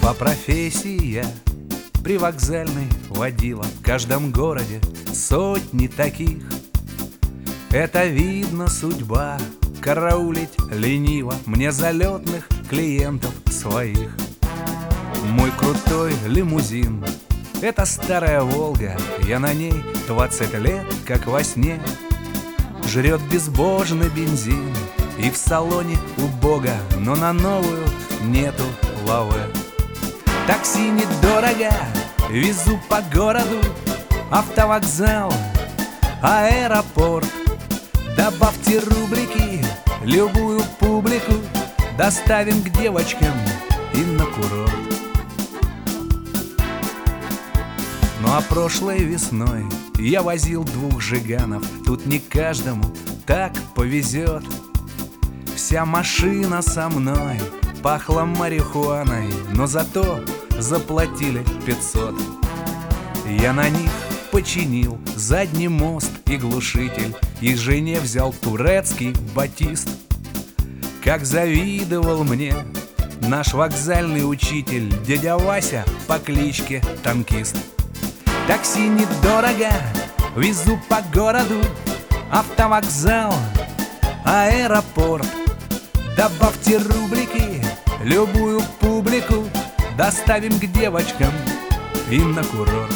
По профессии я привокзальный водила. В каждом городе сотни таких. Это видно судьба, караулить лениво мне залетных клиентов своих. Мой крутой лимузин — это старая Волга. Я на ней 20 лет, как во сне. Жрет безбожный бензин, и в салоне убого, но на новую нету лавы. Такси недорого, везу по городу, автовокзал, аэропорт. Добавьте рублики, любую публику доставим к девочкам и на курорт. Ну а прошлой весной я возил 2 жиганов. Тут не каждому так повезет. Вся машина со мной пахла марихуаной, но зато заплатили 500. Я на них починил задний мост и глушитель, и жене взял турецкий батист. Как завидовал мне наш вокзальный учитель, дядя Вася по кличке Танкист. Такси недорого, везу по городу, автовокзал, аэропорт. Добавьте рублики, любую публику доставим к девочкам и на курорт.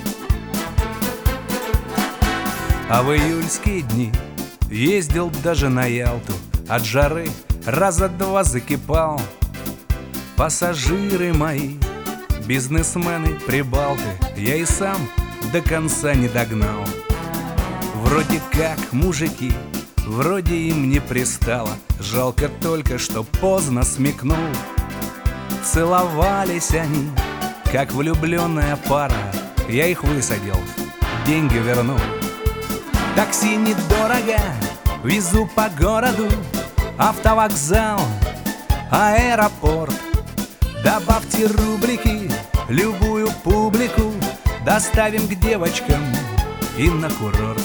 А в июльские дни ездил даже на Ялту. От жары раза 2 закипал. Пассажиры мои, бизнесмены, прибалты, я и сам до конца не догнал. Вроде как мужики, вроде им не пристало. Жалко только, что поздно смекнул. Целовались они, как влюбленная пара. Я их высадил, деньги вернул. Такси недорого, везу по городу, автовокзал, аэропорт. Добавьте рублики, любую публику доставим к девочкам и на курорт.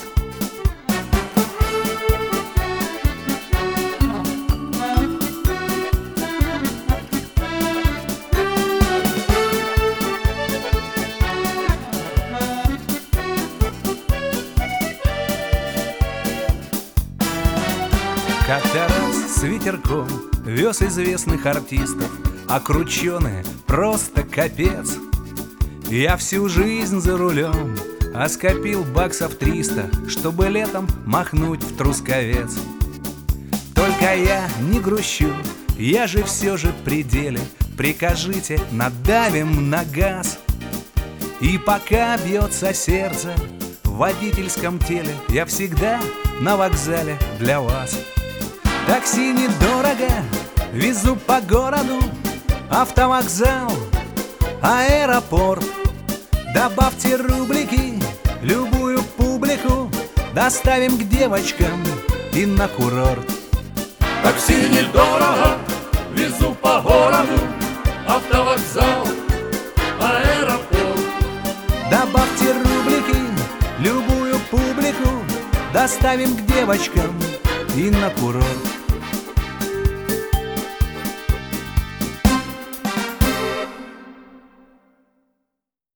Как-то раз с ветерком вез известных артистов, а крученые просто капец. Я всю жизнь за рулем, а скопил баксов 300, чтобы летом махнуть в Трусковец. Только я не грущу, я же все же при деле. Прикажите, надавим на газ. И пока бьется сердце в водительском теле, я всегда на вокзале для вас. Такси недорого, везу по городу, автовокзал, аэропорт. Добавьте рублики, любую публику доставим к девочкам и на курорт. Такси недорого, везу по городу, автовокзал, аэропорт. Добавьте рублики, любую публику доставим к девочкам и на курорт.